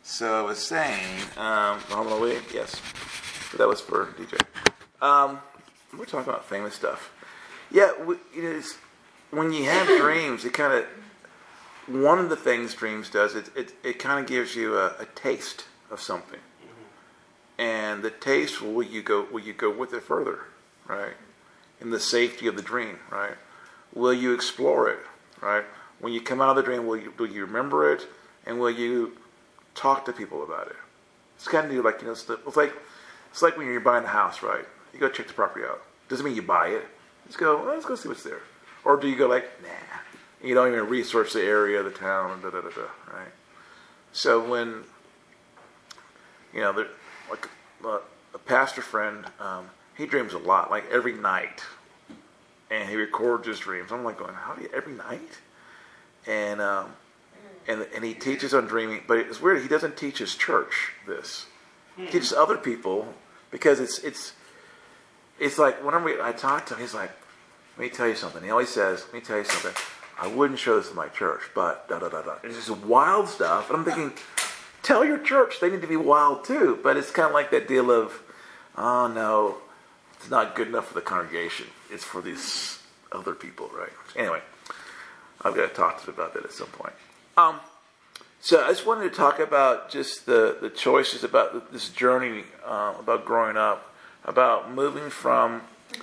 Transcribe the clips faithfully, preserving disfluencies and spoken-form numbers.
So I was saying, um, I'm gonna wait. Yes, that was for D J. Um, we're talking about famous stuff. Yeah, we, it is, when you have dreams, it kind of one of the things dreams does it it, it kind of gives you a, a taste of something, and the taste will you go will you go with it further, right? In the safety of the dream, right? Will you explore it, right? When you come out of the dream, will you will you remember it, and will you talk to people about it? It's kind of like, you know, it's, the, it's like it's like when you're buying a house, right? You go check the property out. Doesn't mean you buy it. Just go, well, let's go see what's there. Or do you go like, nah, you don't even research the area, the town, da da da da, right? So when, you know, there, like uh, a pastor friend, um, he dreams a lot, like every night, and he records his dreams. I'm like going, how do you every night? And um, and and he teaches on dreaming, but it's weird. He doesn't teach his church this. He teaches other people because it's it's it's like whenever I talk to him, he's like, let me tell you something. He always says, let me tell you something. I wouldn't show this to my church, but da da da da. It's just wild stuff, and I'm thinking, tell your church they need to be wild too. But it's kind of like that deal of, oh no, it's not good enough for the congregation. It's for these other people, right? Anyway, I've got to talk to them about that at some point. Um, so I just wanted to talk about just the, the choices about this journey, uh, about growing up, about moving from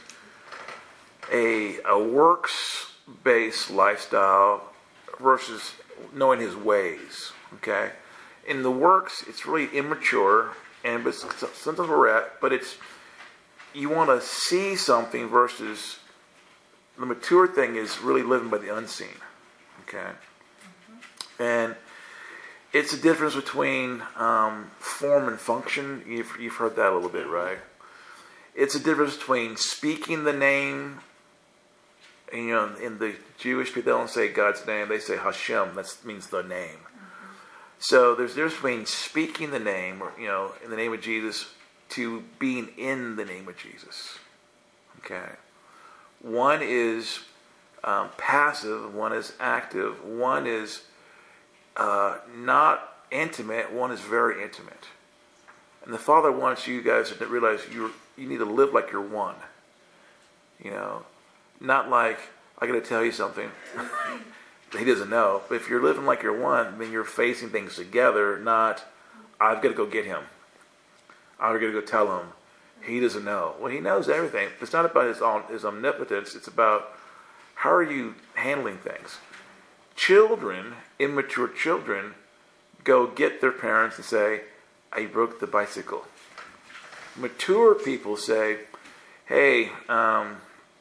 a, a works-based lifestyle versus knowing his ways, okay? In the works, it's really immature, and but sometimes we're at, but it's, you want to see something versus the mature thing is really living by the unseen, okay? Mm-hmm. And it's a difference between um, form and function. You've, you've heard that a little bit, right? It's a difference between speaking the name. And, you know, in the Jewish people, they don't say God's name; they say Hashem. That means the name. Mm-hmm. So there's a difference between speaking the name, or you know, in the name of Jesus, to being in the name of Jesus. Okay. One is um, passive. One is active. One is uh, not intimate. One is very intimate. And the Father wants you guys to realize you you need to live like you're one. You know, not like, I got to tell you something. He doesn't know. But if you're living like you're one, then you're facing things together, not, I've got to go get him. I've got to go tell him. He doesn't know. Well, he knows everything. It's not about his, his omnipotence. It's about how are you handling things. Children, immature children, go get their parents and say, I broke the bicycle. Mature people say, hey, um,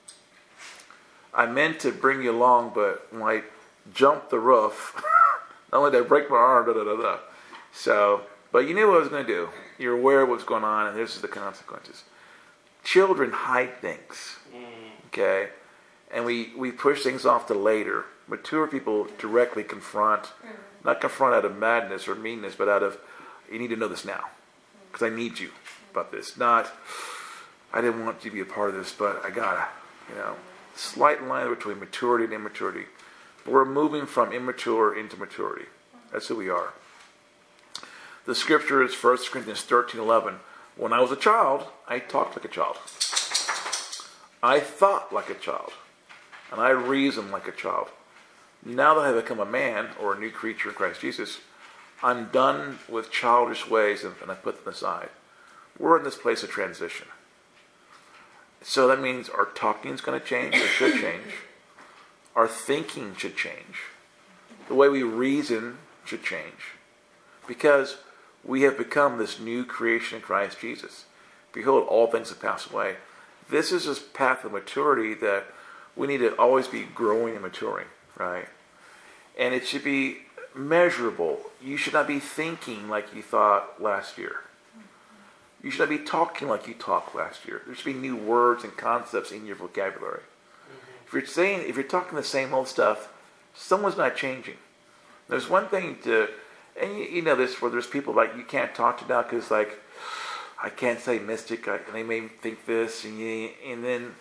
I meant to bring you along, but when I jumped the roof, not only did I break my arm, da da da da. So, but you knew what I was going to do. You're aware of what's going on, and this is the consequences. Children hide things, okay? And we, we push things off to later. Mature people directly confront, not confront out of madness or meanness, but out of, you need to know this now, because I need you about this. Not, I didn't want you to be a part of this, but I gotta, you know. Slight line between maturity and immaturity. But we're moving from immature into maturity. That's who we are. The scripture is First Corinthians thirteen eleven. When I was a child, I talked like a child. I thought like a child. And I reasoned like a child. Now that I have become a man, or a new creature in Christ Jesus, I'm done with childish ways and, and I put them aside. We're in this place of transition. So that means our talking is going to change, or should change. Our thinking should change. The way we reason should change. Because we have become this new creation in Christ Jesus. Behold, all things have passed away. This is this path of maturity that we need to always be growing and maturing, right? And it should be measurable. You should not be thinking like you thought last year. You should not be talking like you talked last year. There should be new words and concepts in your vocabulary. Mm-hmm. If you're saying, if you're talking the same old stuff, someone's not changing. There's one thing to, and you, you know this, where there's people like you can't talk to now because like, I can't say mystic, I, and they may think this, and, you, and then,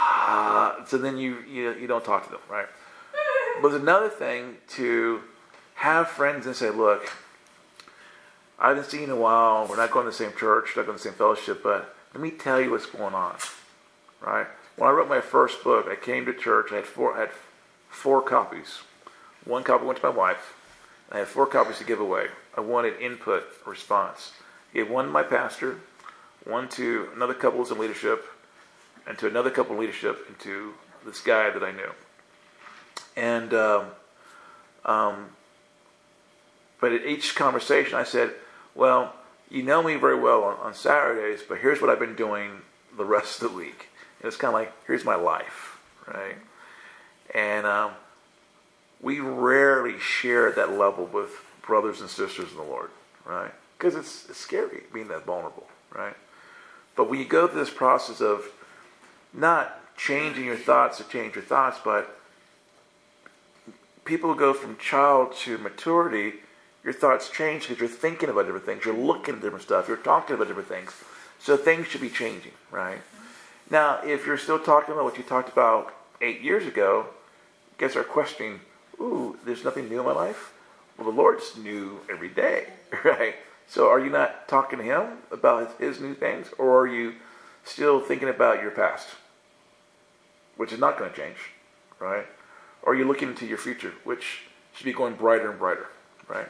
uh, so then you, you you don't talk to them, right? But there's another thing to have friends and say, look, I haven't seen you in a while. We're not going to the same church, not going to the same fellowship, but let me tell you what's going on, right? When I wrote my first book, I came to church. I had four, I had four copies. One copy went to my wife. I had four copies to give away. I wanted input, response. I gave one to my pastor, one to another couple who's in leadership, and to another couple in leadership, and to this guy that I knew. And um, um, but at each conversation, I said, well, you know me very well on, on Saturdays, but here's what I've been doing the rest of the week. And it's kind of like, here's my life, right? And um, we rarely share at that level with brothers and sisters in the Lord, right? Because it's, it's scary being that vulnerable, right? But when you go through this process of not changing your thoughts to change your thoughts, but people go from child to maturity, your thoughts change because you're thinking about different things. You're looking at different stuff. You're talking about different things. So things should be changing, right? Now, if you're still talking about what you talked about eight years ago, you guys are questioning, ooh, there's nothing new in my life? Well, the Lord's new every day, right? So are you not talking to Him about His new things? Or are you still thinking about your past? Which is not going to change, right? Or are you looking into your future, which should be going brighter and brighter, right?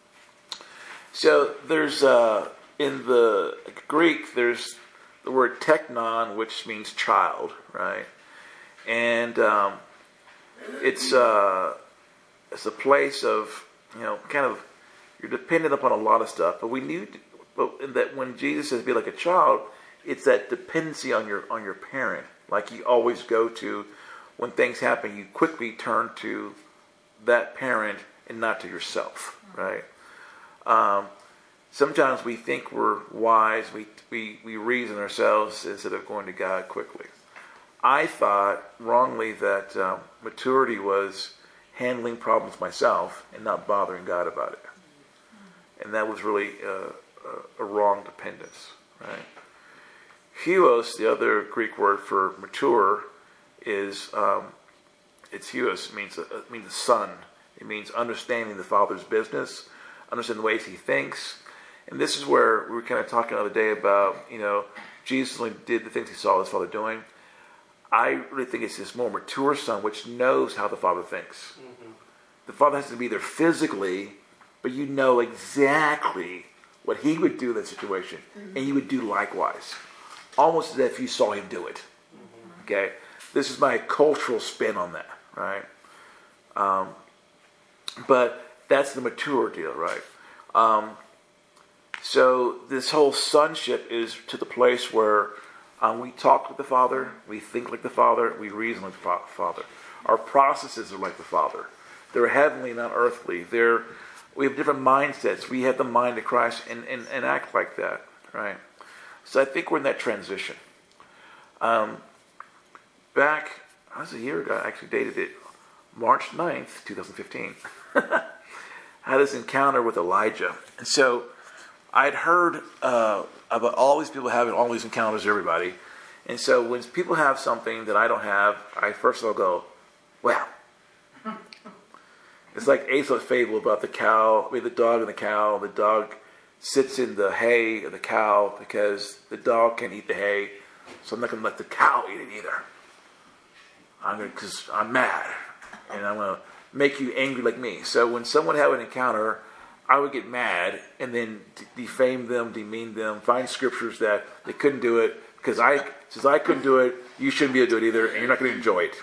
So there's, uh, in the Greek, there's the word teknon, which means child, right? And um, it's, uh, it's a place of, you know, kind of, you're dependent upon a lot of stuff. But we need, but that when Jesus says be like a child, it's that dependency on your on your parent. Like you always go to, when things happen, you quickly turn to that parent and not to yourself, right? Um, sometimes we think we're wise. We, we, we reason ourselves instead of going to God quickly. I thought wrongly that um, maturity was handling problems myself and not bothering God about it. And that was really uh, a, a wrong dependence, right? Huios, the other Greek word for mature, is um, it's huios. It means uh, it means the son. It means understanding the Father's business, understanding the ways He thinks. And this is where we were kind of talking the other day about, you know, Jesus only did the things He saw His Father doing. I really think it's this more mature son which knows how the Father thinks. Mm-hmm. The Father has to be there physically, but you know exactly what He would do in that situation, mm-hmm. and you would do likewise. Almost as if you saw Him do it. Mm-hmm. Okay? This is my cultural spin on that, right? Um, but that's the mature deal, right? Um, so this whole sonship is to the place where um, we talk with the Father, we think like the Father, we reason like the Father. Our processes are like the Father. They're heavenly, not earthly. They're, we have different mindsets. We have the mind of Christ and, and, and act like that, right? So I think we're in that transition. Um, back, that was a year ago, I actually dated it, March ninth, twenty fifteen. I had this encounter with Elijah. And so I'd heard uh, about all these people having all these encounters with everybody. And so when people have something that I don't have, I first of all go, well. It's like Aesop's fable about the cow, I mean the dog and the cow. The dog sits in the hay of the cow because the dog can't eat the hay, so I'm not going to let the cow eat it either. I'm going because I'm mad, and I'm going to make you angry like me. So when someone had an encounter, I would get mad and then defame them, demean them, find scriptures that they couldn't do it because I, since I couldn't do it, you shouldn't be able to do it either, and you're not going to enjoy it.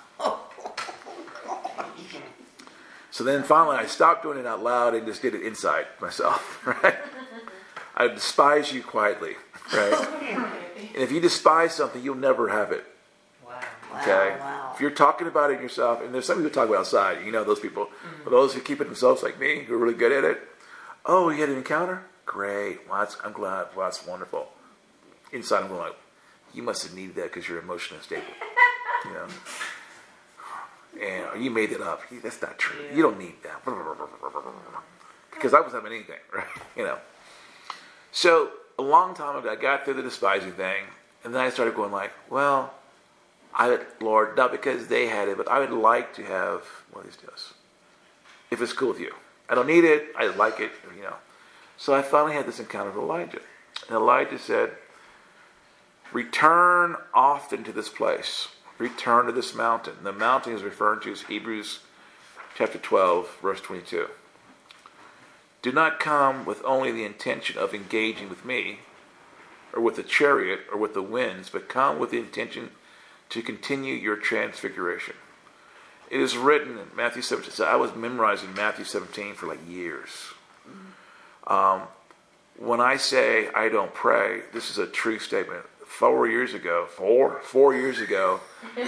So then finally I stopped doing it out loud and just did it inside myself, right? I despise you quietly, right? And if you despise something, you'll never have it. Wow. Okay? Wow, wow. If you're talking about it yourself, and there's some people who talk about outside, you know those people. Mm-hmm. But those who keep it themselves like me, who are really good at it, oh, you had an encounter? Great. Well, that's, I'm glad. Well, that's wonderful. Inside I'm going like, you must have needed that because you're emotionally unstable. You know? And you made it up. That's not true. Yeah. You don't need that. Because I wasn't having anything, right? You know. So a long time ago, I got through the despising thing, and then I started going like, well, I would, Lord, not because they had it, but I would like to have one of these deals. If it's cool with you, I don't need it. I like it, you know. So I finally had this encounter with Elijah. And Elijah said, return often to this place. Return to this mountain. The mountain is referred to as Hebrews chapter twelve, verse twenty-two. Do not come with only the intention of engaging with me, or with the chariot, or with the winds, but come with the intention to continue your transfiguration. It is written in Matthew seventeen. So I was memorizing Matthew seventeen for like years. Um, when I say I don't pray, this is a true statement. Four years ago, four, four years ago,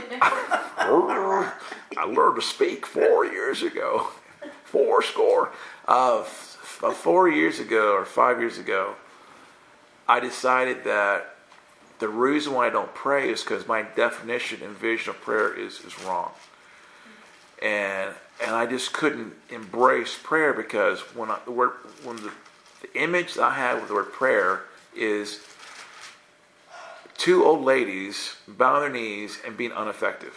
I learned to speak four years ago. Four score. Uh, four years ago or five years ago, I decided that the reason why I don't pray is because my definition and vision of prayer is, is wrong. And and I just couldn't embrace prayer because when I, the word when the, the image that I have with the word prayer is two old ladies bowing on their knees and being ineffective.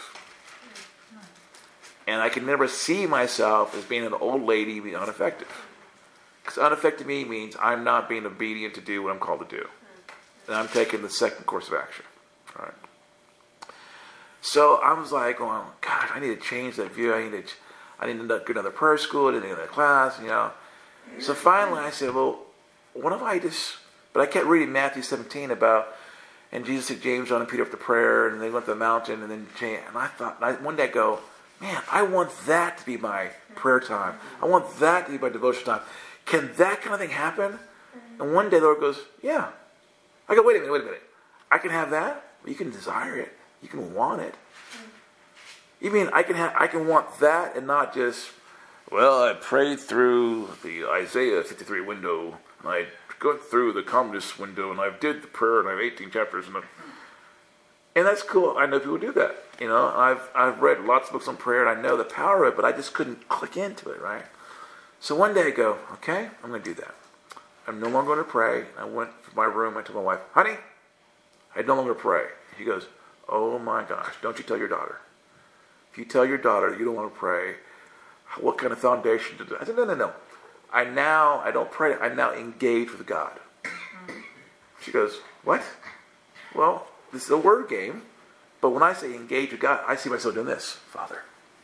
And I can never see myself as being an old lady being ineffective. Because ineffective to me means I'm not being obedient to do what I'm called to do. And I'm taking the second course of action. All right. So I was like, going, God, I need to change that view. I need to, I need to go to another prayer school. I need to go to another class, you know. So finally I said, well, what if I just, but I kept reading Matthew seventeen about, and Jesus took James, John, and Peter up to prayer, and they went to the mountain, and then, and I thought, I, one day I go, man, I want that to be my prayer time. I want that to be my devotion time. Can that kind of thing happen? And one day the Lord goes, yeah. I go, wait a minute, wait a minute. I can have that? Well, you can desire it. You can want it. You mean I can have, I can want that and not just, well, I prayed through the Isaiah fifty-three window, and I go through the Communist window, and I did the prayer, and I have eighteen chapters, and, and that's cool. I know people do that. You know, I've I've read lots of books on prayer, and I know the power of it, but I just couldn't click into it, right? So one day I go, okay, I'm going to do that. I'm no longer going to pray. I went to my room. I told my wife, honey, I no longer pray. She goes, oh my gosh, don't you tell your daughter. If you tell your daughter you don't want to pray, what kind of foundation to do? I said, no, no, no. I now, I don't pray. I now engage with God. She goes, what? Well, this is a word game. But when I say engage with God, I see myself doing this. Father,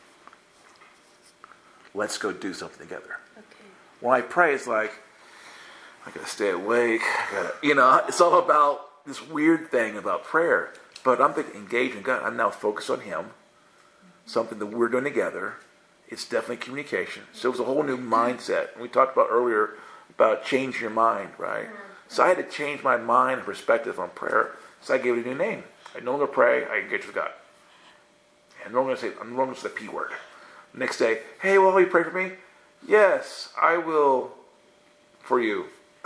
let's go do something together. Okay. When I pray, it's like, I gotta stay awake. I gotta, you know, it's all about this weird thing about prayer. But I'm thinking engage with God. I'm now focused on Him. Something that we're doing together. It's definitely communication. So it was a whole new mindset. We talked about earlier about changing your mind, right? So I had to change my mind and perspective on prayer. So I gave it a new name. I no longer pray, I engage with God. And I'm no longer say, I'm no longer say the P word. Next day, hey, will you pray for me? Yes, I will for you.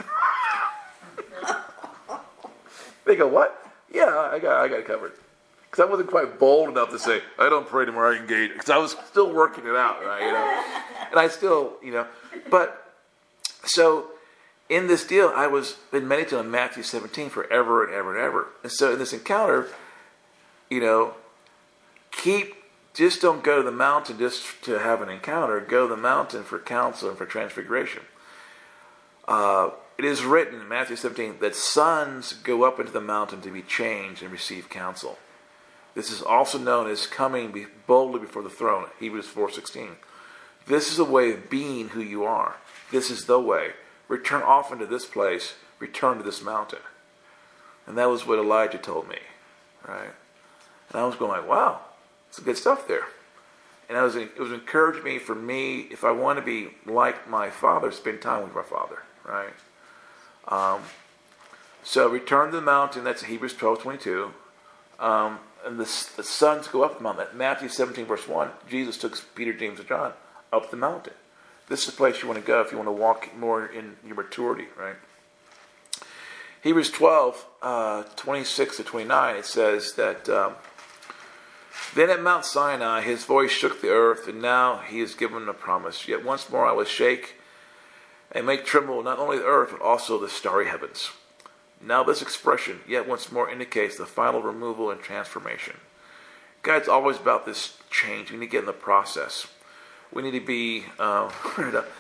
They go, what? Yeah, I got I got it covered. Because I wasn't quite bold enough to say, I don't pray anymore, I engage. Because I was still working it out, right? You know? And I still, you know. But, so, in this deal, I was been meditating on Matthew seventeen forever and ever and ever. And so in this encounter, you know, keep, just don't go to the mountain just to have an encounter. Go to the mountain for counsel and for transfiguration. Uh, it is written in Matthew seventeen that sons go up into the mountain to be changed and receive counsel. This is also known as coming boldly before the throne, Hebrews four sixteen. This is a way of being who you are. This is the way. Return often to this place. Return to this mountain. And that was what Elijah told me, right? And I was going like, wow, some good stuff there. And I was, it was encouraging me for me, if I want to be like my father, spend time with my father, right? Um, so return to the mountain. That's Hebrews twelve twenty-two. Um, and the, the sons go up the mountain. Matthew seventeen verse one, Jesus took Peter, James, and John up the mountain. This is the place you want to go if you want to walk more in your maturity, right? Hebrews twelve, uh, twenty-six to twenty-nine, it says that, um, then at Mount Sinai his voice shook the earth, and now he is given a promise. Yet once more I will shake and make tremble not only the earth, but also the starry heavens. Now this expression, yet once more, indicates the final removal and transformation. God's always about this change. We need to get in the process. We need to be, uh,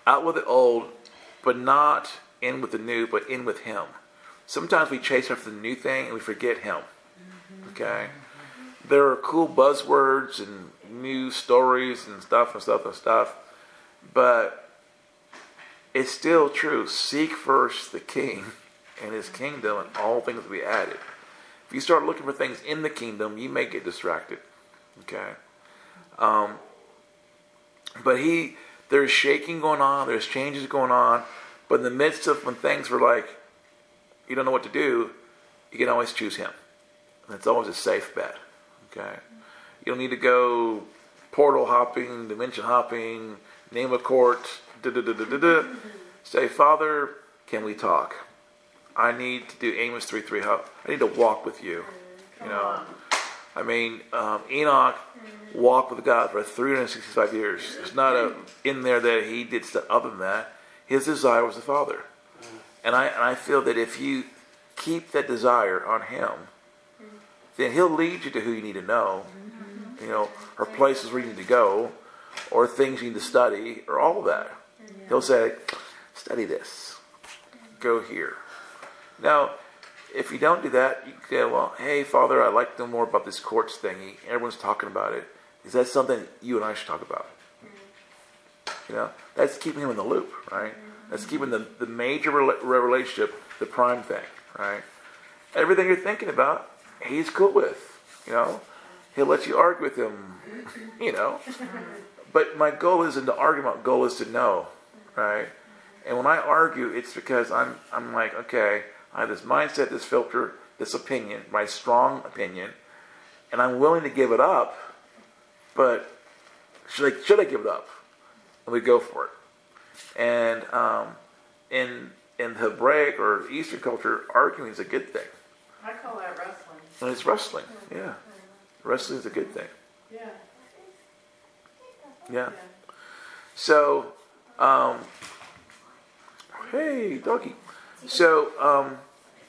out with the old, but not in with the new, but in with Him. Sometimes we chase after the new thing and we forget Him. Okay? There are cool buzzwords and new stories and stuff and stuff and stuff, but it's still true. Seek first the King and His kingdom, and all things will be added. If you start looking for things in the kingdom, you may get distracted. Okay? Um, but he, there's shaking going on, there's changes going on, but in the midst of when things were like, you don't know what to do, you can always choose Him. And it's always a safe bet. Okay? You don't need to go portal hopping, dimension hopping, name a court, da da da da da da. Say, Father, can we talk? I need to do Amos three three. I need to walk with you. You know, I mean, um, Enoch walked with God for three hundred sixty-five years. There's not a in there that he did stuff other than that. His desire was the Father, and I and I feel that if you keep that desire on Him, then He'll lead you to who you need to know, you know, or places where you need to go, or things you need to study, or all of that. He'll say, study this, go here. Now, if you don't do that, you can say, well, hey, Father, I'd like to know more about this courts thingy. Everyone's talking about it. Is that something you and I should talk about? You know, that's keeping Him in the loop, right? That's keeping the, the major rela- relationship the prime thing, right? Everything you're thinking about, He's cool with, you know. He'll let you argue with Him, you know. But my goal isn't to argue, my goal is to know, right? And when I argue, it's because I'm I'm like, okay, I have this mindset, this filter, this opinion, my strong opinion, and I'm willing to give it up, but should I, should I give it up? And we go for it. And um, in in Hebraic or Eastern culture, arguing is a good thing. I call that wrestling. And it's wrestling, yeah. Wrestling is a good thing. Yeah. Yeah. So, um, hey, doggy. So, um,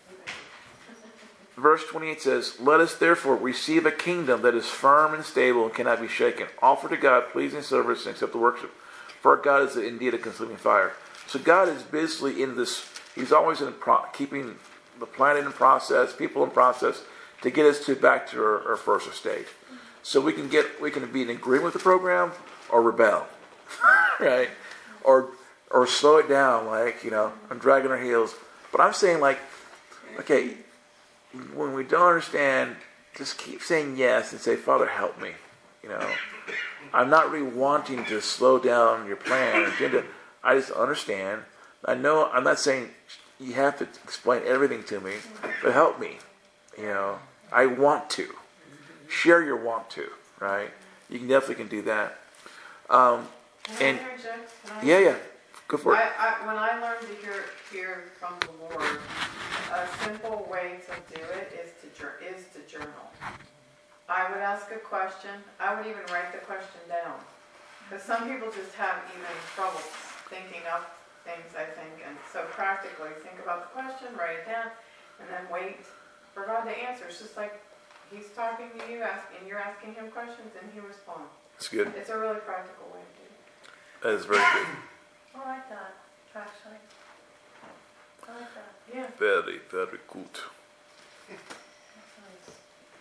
verse twenty-eight says, let us therefore receive a kingdom that is firm and stable and cannot be shaken. Offer to God pleasing service and accept the worship. For our God is indeed a consuming fire. So God is basically in this, He's always in pro- keeping the planet in process, people in process, to get us to back to our, our first estate. So we can get, we can be in agreement with the program or rebel, right? Or or slow it down, like, you know, I'm dragging our heels. But I'm saying, like, okay, when we don't understand, just keep saying yes and say, Father, help me. You know, I'm not really wanting to slow down your plan or agenda. I just understand. I know I'm not saying you have to explain everything to me, but help me. You know, I want to. Share your want to, right? You can definitely can do that. Um, Can and I interject? Can I- yeah, yeah, go for it. I, I, when I learned to hear hear from the Lord, a simple way to do it is to jour- is to journal. I would ask a question. I would even write the question down, because some people just have even trouble thinking up things. I think, and so practically think about the question, write it down, and then wait for God to answer. It's just like He's talking to you, ask, and you're asking Him questions, and He responds. That's good. It's a really practical way to do it. That is very good. I like that, actually. I like that. Yeah. Very, very good. That's nice.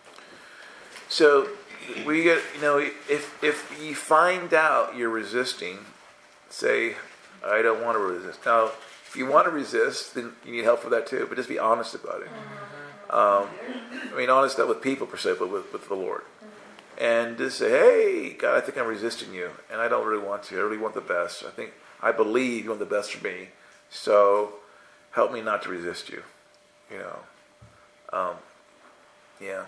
So we get, you know, if if you find out you're resisting, say, I don't want to resist. Now, if you want to resist, then you need help for that too. But just be honest about it. Um, I mean, honest not with people per se, but with, with the Lord. And just say, hey, God, I think I'm resisting you, and I don't really want to. I really want the best. I think I believe you want the best for me. So help me not to resist you. You know. Um, yeah.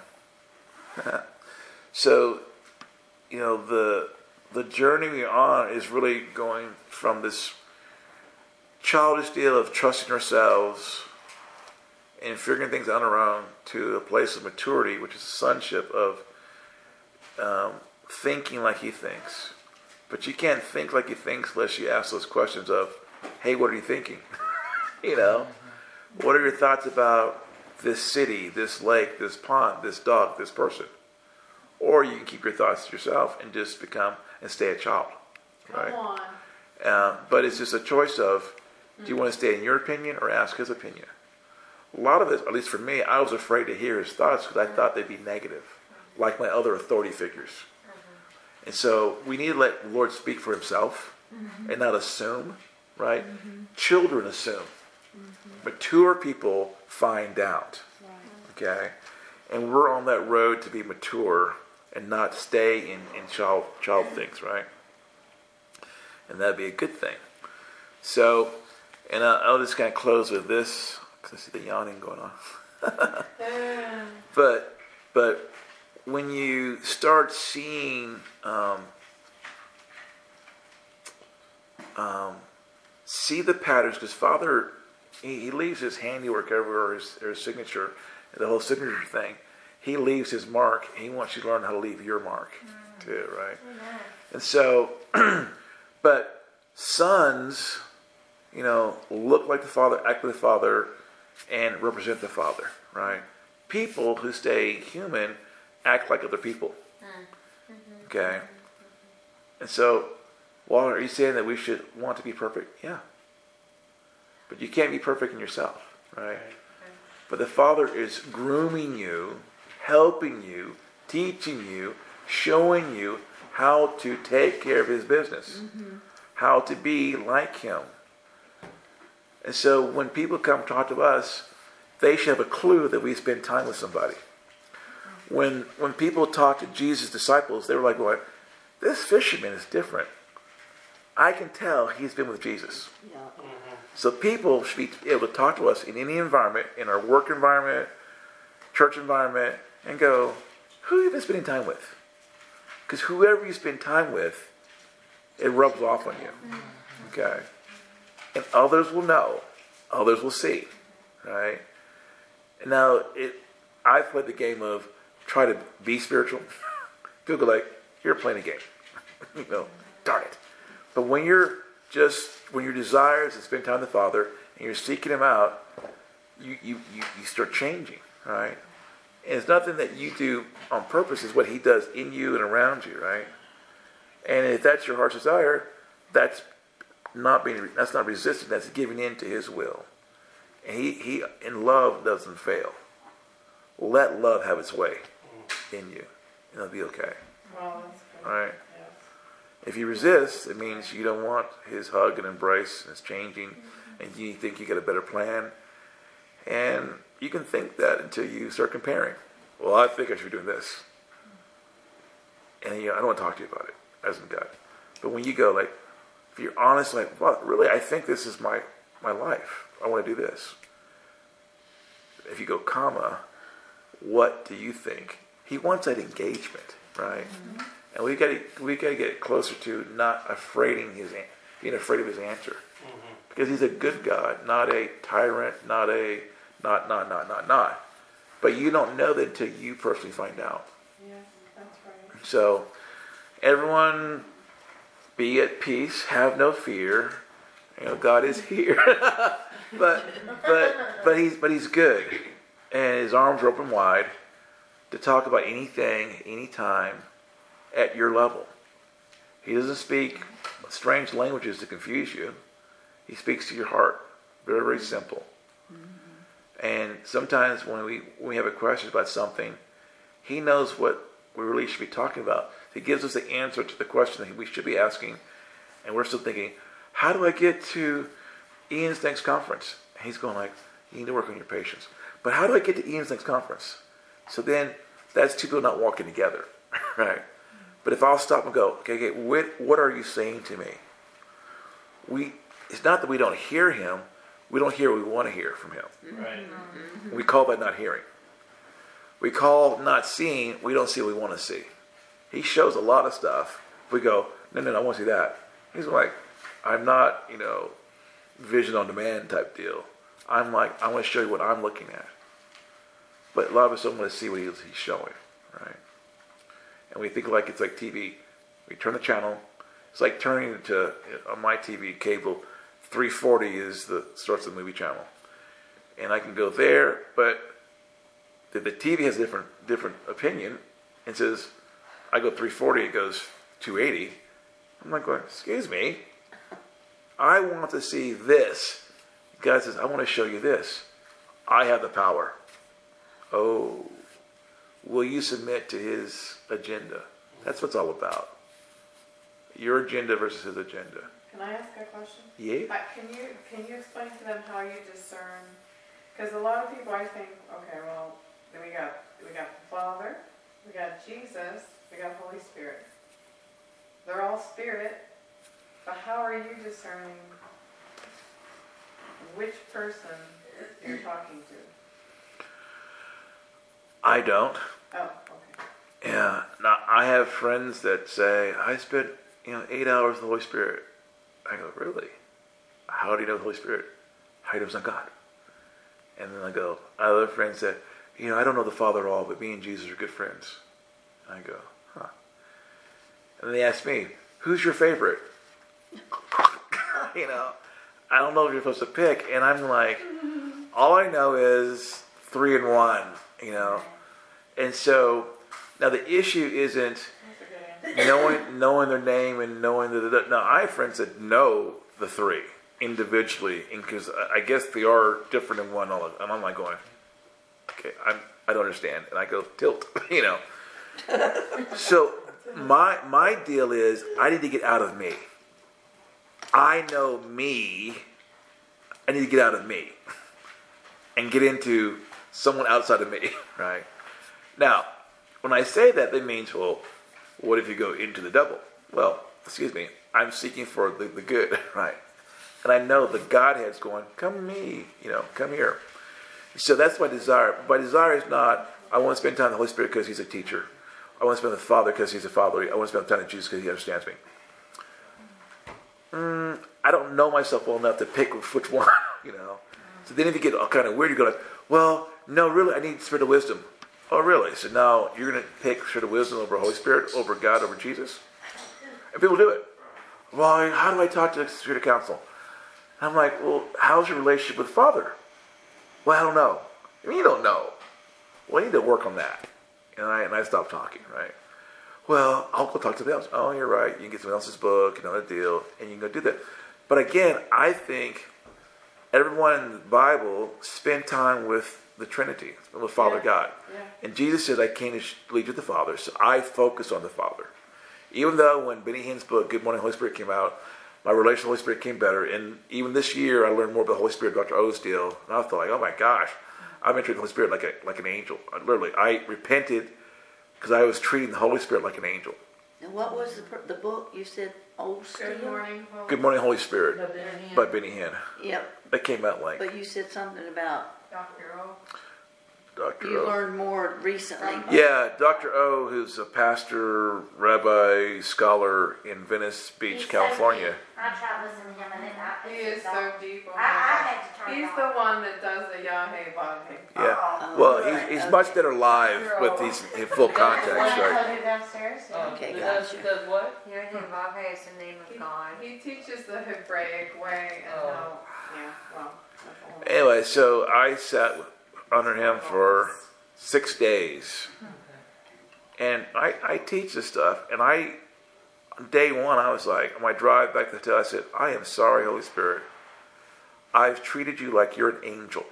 So, you know, the the journey we're on is really going from this childish deal of trusting ourselves and figuring things out on our own to a place of maturity, which is the sonship of um, thinking like He thinks. But you can't think like He thinks unless you ask those questions of, hey, what are you thinking? You know, what are your thoughts about this city, this lake, this pond, this dog, this person? Or you can keep your thoughts to yourself and just become and stay a child, right? Come on. Uh, but it's just a choice of, do you want to stay in your opinion or ask his opinion? A lot of it, at least for me, I was afraid to hear his thoughts because I thought they'd be negative, like my other authority figures. And so we need to let the Lord speak for himself and not assume, right? Children assume. Mature people find out. Okay? And we're on that road to be mature and not stay in, in child, child things, right? And that'd be a good thing. So, and I'll, I'll just kind of close with this, because I see the yawning going on. but, but when you start seeing, um, um, see the patterns, because Father, he, he leaves his handiwork everywhere, or his, or his signature, the whole signature thing. He leaves his mark. He wants you to learn how to leave your mark, mm. too, right? Amen. And so, but sons, you know, look like the Father, act like the Father, and represent the Father, right? People who stay human act like other people. Mm-hmm. Okay? And so, Walter, are you saying that we should want to be perfect? Yeah. But you can't be perfect in yourself, right? But the Father is grooming you, helping you, teaching you, showing you how to take care of his business, mm-hmm. how to be like him. And so when people come talk to us, they should have a clue that we spend time with somebody. When when people talk to Jesus' disciples, they were like, well, this fisherman is different. I can tell he's been with Jesus. Yeah. Mm-hmm. So people should be able to talk to us in any environment, in our work environment, church environment, and go, who have you been spending time with? Because whoever you spend time with, it rubs off on you. Okay? And others will know. Others will see. Right? And now, it, I played the game of try to be spiritual. People go like, you're playing a game. You know, darn it. But when you're just, when your desire is to spend time with the Father, and you're seeking him out, you, you, you, you start changing. Right? And it's nothing that you do on purpose. It's what he does in you and around you, right? And if that's your heart's desire, that's not being, that's not resisting. That's giving in to his will. And he, he in love doesn't fail. Let love have its way in you, and it'll be okay. Well, that's good. All right? Yes. If you resist, it means you don't want his hug and embrace, and it's changing, mm-hmm. and you think you got a better plan. And you can think that until you start comparing. Well, I think I should be doing this. And you know, I don't want to talk to you about it, as in God. But when you go, like, if you're honest, like, well, really, I think this is my, my life. I want to do this. If you go, comma, what do you think? He wants that engagement, right? Mm-hmm. And we got to we got to get closer to not afraiding his being afraid of his answer, mm-hmm. because he's a good God, not a tyrant, not a not not not not not. But you don't know that until you personally find out. Yes, that's right. So, everyone, be at peace, have no fear. You know, God is here, but but but he's but he's good, and his arms are open wide to talk about anything, anytime, at your level. He doesn't speak strange languages to confuse you. He speaks to your heart. Very, very simple. Mm-hmm. And sometimes when we when we have a question about something, he knows what we really should be talking about. He gives us the answer to the question that we should be asking, and we're still thinking, how do I get to Ian's next conference? And he's going like, you need to work on your patience. But how do I get to Ian's next conference? So then, that's two people not walking together, right? But if I'll stop and go, okay, okay, what, what are you saying to me? We, it's not that we don't hear him. We don't hear what we want to hear from him. Right. Mm-hmm. We call that not hearing. We call not seeing, we don't see what we want to see. He shows a lot of stuff. We go, no, no, no, I want to see that. He's like, I'm not, you know, vision on demand type deal. I'm like, I want to show you what I'm looking at. But a lot of us don't want to see what he's showing, right? And we think like it's like T V. We turn the channel. It's like turning to, on my T V, cable, three forty is the starts the movie channel. And I can go there, but the, the T V has a different, different opinion and says, I go three forty, it goes two eighty. I'm like going, excuse me, I want to see this. God says, I want to show you this. I have the power. Oh, will you submit to his agenda? That's what it's all about. Your agenda versus his agenda. Can I ask a question? Yeah. Uh, Can you, can you explain to them how you discern? Because a lot of people, I think, okay, well, then we got, we got the Father, we got Jesus, we got Holy Spirit. They're all spirit, but how are you discerning which person you're talking to? I don't. Oh, okay. Yeah. Now, I have friends that say, I spent, you know, eight hours with the Holy Spirit. I go, really? How do you know the Holy Spirit? How do you know it's not God? And then I go, I have other friends that, you know, I don't know the Father at all, but me and Jesus are good friends. I go, huh. And then they ask me, who's your favorite? You know, I don't know if you're supposed to pick. And I'm like, all I know is three and one, you know. And so, now the issue isn't knowing knowing their name and knowing the... Now, I have friends that know the three individually, because I guess they are different in one. And I'm like going, okay, I'm, I don't understand. And I go, tilt, you know. So, my my deal is, I need to get out of me. I know me. I need to get out of me and get into someone outside of me, right? Now, when I say that, that means, well, what if you go into the devil? Well, excuse me, I'm seeking for the, the good, right? And I know the Godhead's going, come to me, you know, come here. So that's my desire. My desire is not, I want to spend time with the Holy Spirit because he's a teacher. I want to spend with the Father because he's a father. I want to spend time with Jesus because he understands me. Mm, I don't know myself well enough to pick which one, you know. So then if you get all kind of weird, you go like, well, no, really, I need spirit of wisdom. Oh, really? So now you're going to pick spirit of wisdom over Holy Spirit, over God, over Jesus? And people do it. Well, how do I talk to the spirit of counsel? And I'm like, well, how's your relationship with the Father? Well, I don't know. I mean, you don't know. Well, I need to work on that. And I and I stopped talking, right? Well, I'll go talk to them else. Oh, you're right. You can get someone else's book, another deal, and you can go do that. But again, I think everyone in the Bible spent time with the Trinity, with Father Yeah. God. Yeah. And Jesus said, I came to lead you to the Father, so I focus on the Father. Even though when Benny Hinn's book, Good Morning Holy Spirit, came out, my relation with the Holy Spirit came better. And even this year, I learned more about the Holy Spirit, Doctor O's deal. And I thought, like, oh my gosh, I've been treating the Holy Spirit like a like an angel. I, literally, I repented because I was treating the Holy Spirit like an angel. And what was the, per- the book you said? Old Good Steel? morning, Holy Good Morning Holy Spirit by Benny Hinn. Yep, That came out like but you said something about Doctor O. Doctor you O. learned more recently. Yeah, Doctor O, who's a pastor, rabbi, scholar in Venice Beach, He's so California. deep. I tried listening to him and then I. He is so deep on I, I that. had to turn He's it the off. one that does the Yahweh Bade. Yeah. Oh, Well, right, he's, he's okay. much better live with these in full context, The one I right? told you downstairs. yeah. Okay, It does, gotcha. it does what? Yahweh is the name He, of God. he teaches the Hebraic way and Oh. how, yeah, well. that's a whole- Anyway, so I sat under him for six days. And I, I teach this stuff, and I, on day one, I was like, on my drive back to the hotel, I said, I am sorry, Holy Spirit. I've treated you like you're an angel.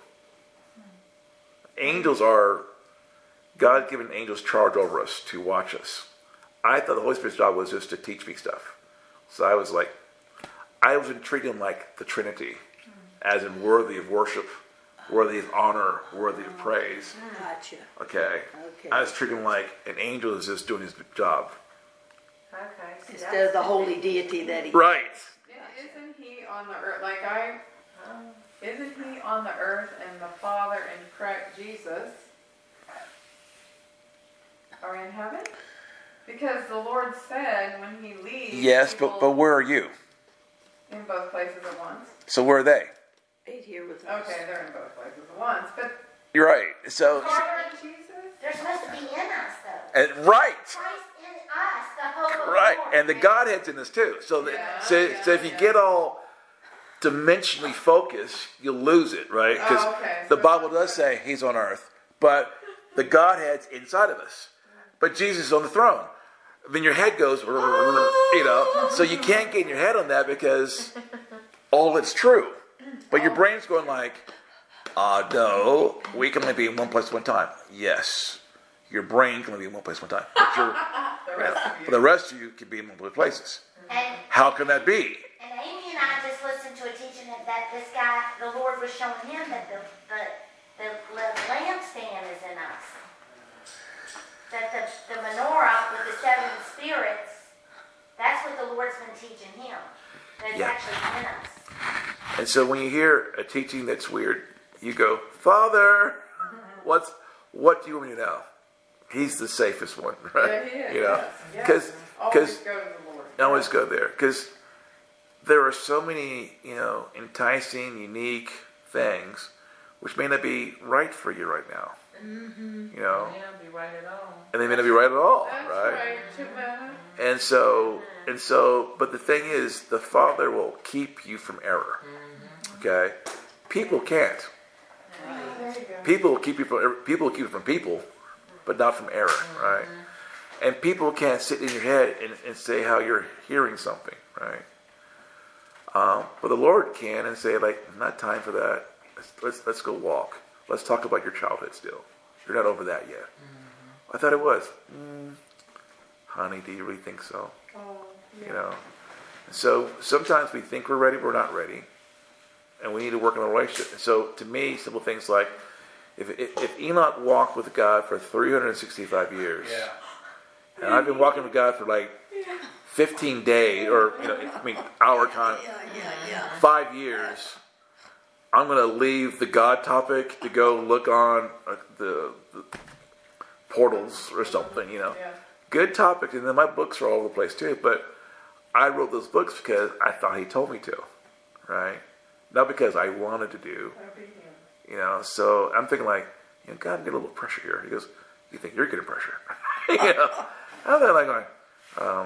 Angels are, God given angels charge over us to watch us. I thought the Holy Spirit's job was just to teach me stuff. So I was like, I wasn't treating him like the Trinity, as in worthy of worship, worthy of honor, worthy of praise. Gotcha. Okay. Okay. I was treating him like an angel is just doing his job. Okay. see, Instead that's- of the holy deity that he. Right. Isn't he on the earth, like I, isn't he on the earth and the Father and Christ, Jesus are in heaven? Because the Lord said when he leaves Yes, but, people but where are you? in both places at once. So where are they? Ate here with us. Okay, they're in both places at once, but You're right. So, Father and Jesus? They're supposed to be in us though. and, right. Christ in us, the hope of Right. the Lord. And the Godhead's in this too. So, that, Yeah, so, yeah, so if you yeah. get all dimensionally focused, you'll lose it, right? Because Oh, okay. the So Bible it's not- does say he's on earth, but the Godhead's inside of us. But Jesus is on the throne. Then your head goes, you know, so you can't get in your head on that because all it's true. But your brain's going like, uh, no, we can only be in one place at one time. Yes, your brain can only be in one place at one time. But, your, The rest of you. but the rest of you can be in multiple places. And, How can that be? and Amy and I just listened to a teaching that, that this guy, the Lord was showing him that the, the, the, the lampstand is in us. That the, the menorah with the seven spirits, that's what the Lord's been teaching him. That it's Yeah. actually in us. And so when you hear a teaching that's weird, you go, Father, what's what do you want me to know? He's the safest one, right? Yeah, he is. You know, Yes, yes. because Always go to the Lord. I always go there because there are so many, you know, enticing, unique things which may not be right for you right now. Mm-hmm. You know, May not be right at all. and they may not be right at all, That's right? right, Timon. And so, and so, but the thing is, the Father will keep you from error. Okay, people can't. There you go. People will keep you from people will keep you from people, but not from error, right? And people can't sit in your head and, and say how you're hearing something, right? Um, but the Lord can and say like, not time for that. Let's, let's let's go walk. Let's talk about your childhood still. You're not over that yet. I thought it was. Mm, honey, do you really think so? Oh, yeah. You know. So sometimes we think we're ready, but we're not ready, and we need to work on a relationship. And so to me, simple things like, if if, if Enoch walked with God for three hundred sixty-five years, Yeah. and I've been walking with God for like fifteen days, or you know, I mean, hour time, Yeah, yeah, yeah. five years. I'm going to leave the God topic to go look on uh, the, the portals or something, you know. Yeah. Good topic, and then my books are all over the place too, but I wrote those books because I thought he told me to, right? Not because I wanted to do, Obedience. you know. So I'm thinking like, you know, God, I'm getting a little pressure here. He goes, you think you're getting pressure? you know. I'm there like going, um,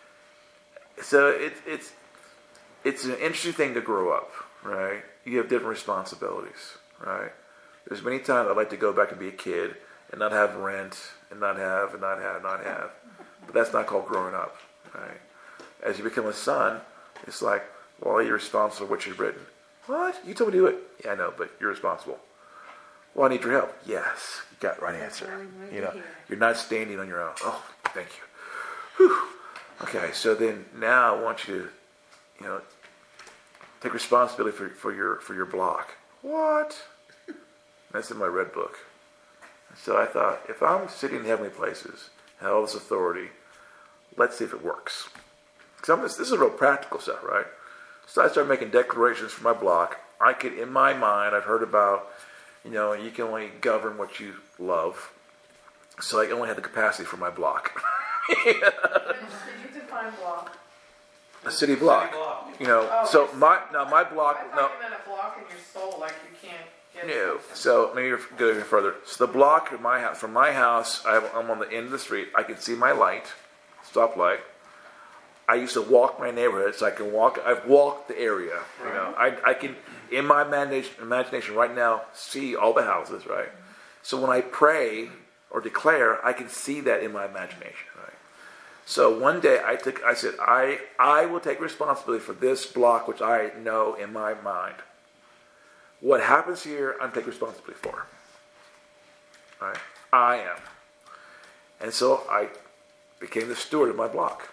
so it's it's it's an interesting thing to grow up, right? You have different responsibilities, right? There's many times I'd like to go back and be a kid and not have rent and not have and not have and not have. But that's not called growing up, right? As you become a son, it's like, well, you're responsible for what you've written. What? You told me to do it. Yeah, I know, but you're responsible. Well, I need your help. Yes, you got the right answer. You know, you're not standing on your own. Oh, thank you. Whew. Okay, so then now I want you to, you know, take responsibility for, for your for your block. What? That's in my red book. So I thought, if I'm sitting in heavenly places, have all this authority, let's see if it works. Because this, this is real practical stuff, right? So I started making declarations for my block. I could, in my mind, I've heard about, you know, you can only govern what you love. So I only had the capacity for my block. Did you define block? A city block. City block. You know, Oh, so yes. my now my block I no thought you meant a block in your soul, like you can't get no. something. So maybe you're go even further. So the block of my house, from my house, I have, I'm on the end of the street. I can see my light, stoplight. I used to walk my neighborhood, so I can walk. I've walked the area. You know, I I can in my imagination, imagination right now see all the houses. Right. So when I pray or declare, I can see that in my imagination. Right. So one day I took. I said, I I will take responsibility for this block, which I know in my mind. What happens here, I'm taking responsibility for. Right. I am. And so I became the steward of my block.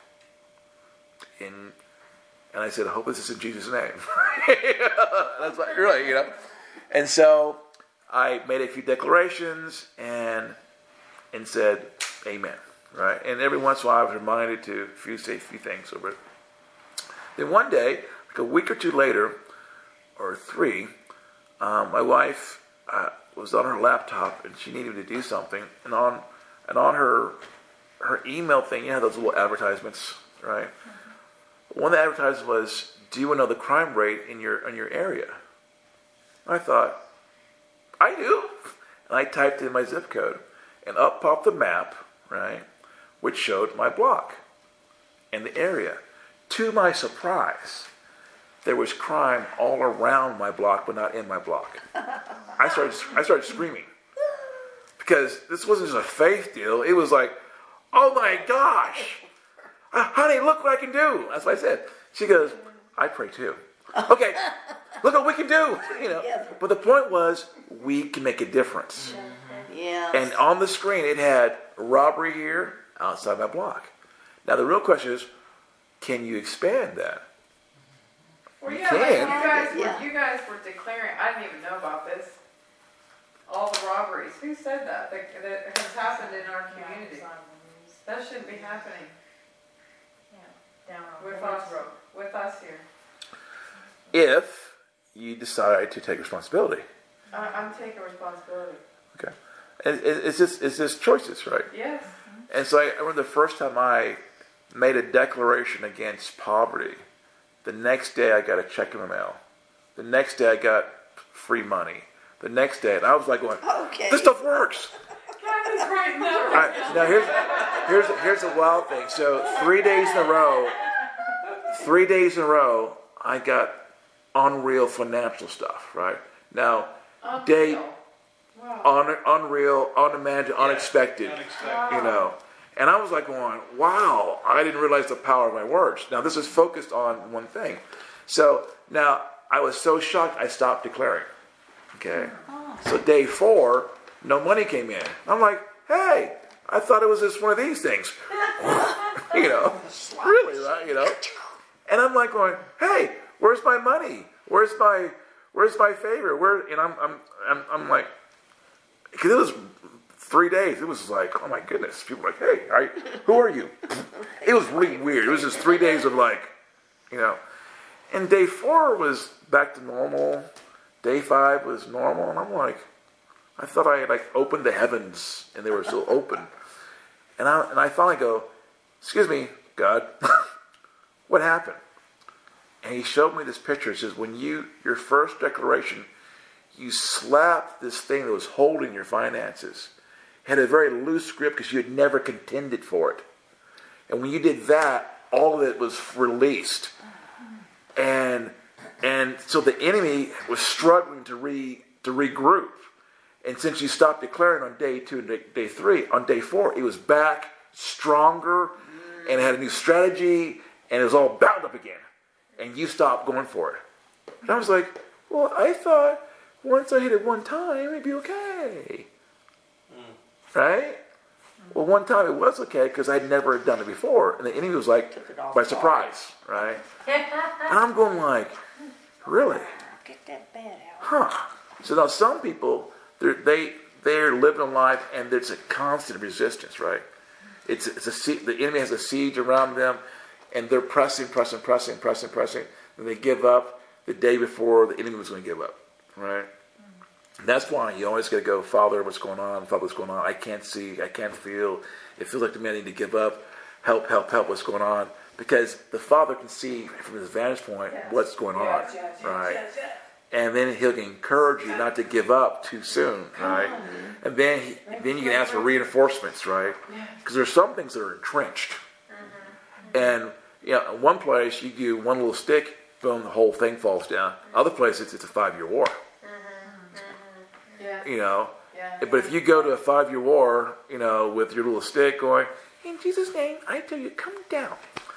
In, and I said, I hope this is in Jesus' name. That's like, really, you know. And so I made a few declarations and and said, amen. Right? And every once in a while I was reminded to few, say a few things over it. Then one day, like a week or two later, or three, um, my wife uh, was on her laptop and she needed to do something. And on and on her her email thing, you have those little advertisements, right? One of the advertisements was, do you want to know the crime rate in your in your area? I thought, I do. And I typed in my zip code. And up popped the map, right, which showed my block and the area. To my surprise, there was crime all around my block, but not in my block. I started I started screaming. Because this wasn't just a faith deal. It was like, oh my gosh. Uh, honey, look what I can do. That's what I said. She goes, I pray too. Okay, look what we can do. You know. Yeah. But the point was, we can make a difference. Yeah. And on the screen, it had robbery here outside my block. Now, the real question is, can you expand that? Well, You yeah, like can. you guys, Yeah. were, you guys were declaring, I didn't even know about this, all the robberies. Who said that? That, that has happened in our community. That shouldn't be happening Down on with Lawrence us, Road. with us here. If you decide to take responsibility. I, I'm taking responsibility. Okay. And it- it's just, it's just choices, right? Yes. And so I remember the first time I made a declaration against poverty, the next day I got a check in the mail. The next day I got free money. The next day, and I was like going, Okay. this stuff works. Kathy's right now. All right, now here's here's here's a wild thing. So three days in a row, three days in a row, I got unreal financial stuff. Right now, day Unreal. Wow. un, unreal, unimagined, unexpected. Unexpected. You know, and I was like going, wow, I didn't realize the power of my words. Now this is focused on one thing. So now I was so shocked, I stopped declaring. Okay, so day four, no money came in. I'm like, hey, I thought it was just one of these things. You know, really, right? You know, and I'm like going, hey, where's my money? Where's my, where's my favor? Where? And I'm, I'm, I'm, I'm like, because it was three days. It was like, oh my goodness. People were like, hey, I, who are you? It was really weird. It was just three days of like, you know, and day four was back to normal. Day five was normal, and I'm like, I thought I had like opened the heavens, and they were still open. And I and I finally go, excuse me, God, what happened? And he showed me this picture. It says, when you, your first declaration, you slapped this thing that was holding your finances. It had a very loose grip because you had never contended for it. And when you did that, all of it was released. And and so the enemy was struggling to re to regroup. And since you stopped declaring on day two and day, day three, on day four, it was back stronger and it had a new strategy and it was all bound up again. And you stopped going for it. And I was like, well, I thought once I hit it one time, it'd be okay. Right? Well, one time it was okay because I'd never done it before. And the enemy was like, Took it off by guard. surprise. Right? And I'm going like, really? Get that bad out. Huh. So now some people, they're, they, they're living a life and there's a constant resistance, right? It's, it's a sie- the enemy has a siege around them and they're pressing, pressing, pressing, pressing, pressing. And they give up the day before the enemy was going to give up, right? And that's why you always got to go, Father, what's going on? Father, what's going on? I can't see. I can't feel. It feels like to me I need to give up. Help, help, help, what's going on? Because the Father can see from his vantage point Yes. what's going on, Yes, yes, yes, right? yes, yes. And then he'll encourage you not to give up too soon, right? And then he, then you can ask for reinforcements, right? Because there's some things that are entrenched. And you know, in one place you do one little stick, boom, the whole thing falls down. Other places it's a five-year war. Yeah. You know, Yeah. but if you go to a five-year war, you know, with your little stick going, in Jesus' name, I tell you, come down.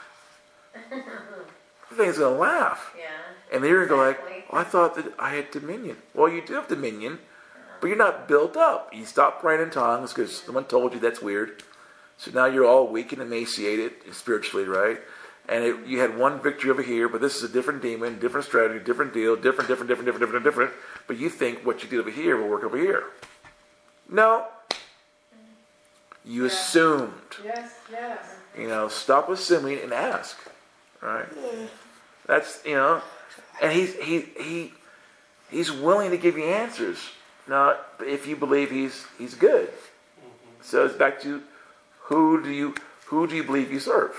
The thing's gonna laugh. Yeah. And then you're going to go Exactly. like, oh, I thought that I had dominion. Well, you do have dominion, but you're not built up. You stopped praying in tongues because someone told you that's weird. So now you're all weak and emaciated spiritually, right? And it, you had one victory over here, but this is a different demon, different strategy, different deal, different, different, different, different, different, different. But you think what you did over here will work over here. No. You Yeah. assumed. Yes, yes. You know, stop assuming and ask. Right? That's, you know, and he's he he he's willing to give you answers. Now, if you believe he's he's good. So it's back to who do you who do you believe you serve?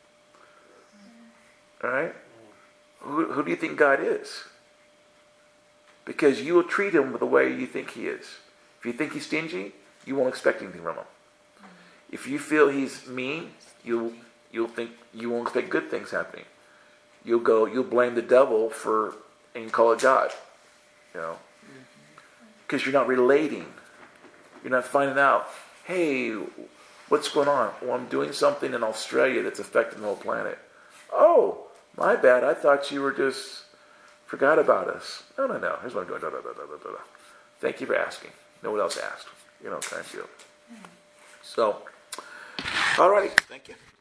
All right? Who who do you think God is? Because you will treat him the way you think he is. If you think he's stingy, you won't expect anything from him. If you feel he's mean, you'll you'll think you won't expect good things happening. You'll go, you'll blame the devil for, and call it God. You know, because you're not relating. You're not finding out, hey, what's going on? Well, I'm doing something in Australia that's affecting the whole planet. Oh, my bad. I thought you were just forgot about us. No, no, no. Here's what I'm doing. Da, da, da, da, da, da. Thank you for asking. No one else asked. You know, kind of deal. So, all righty. Thank you.